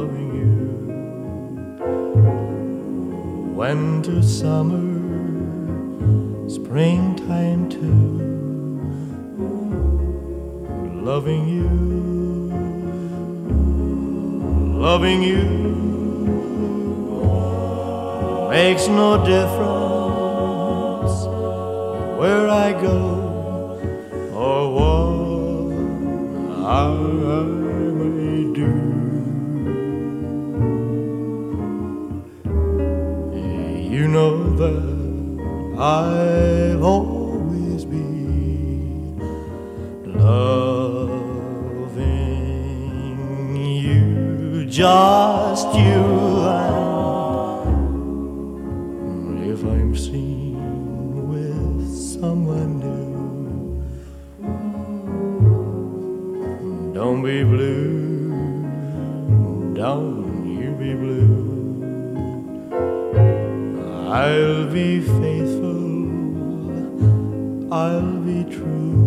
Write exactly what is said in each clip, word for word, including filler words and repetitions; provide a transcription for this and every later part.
loving you. Winter, summer, springtime too. Loving you, loving you makes no difference where I go or what I may do. You know that I've always been loving you, just you. And if I'm seen with someone new, don't be blue, don't you be blue. I'll be faithful, I'll be true,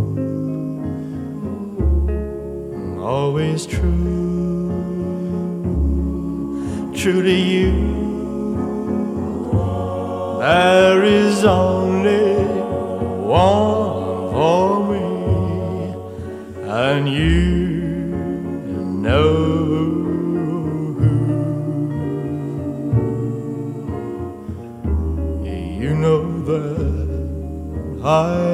always true, true to you. There is only one for me, and you know who. You know that I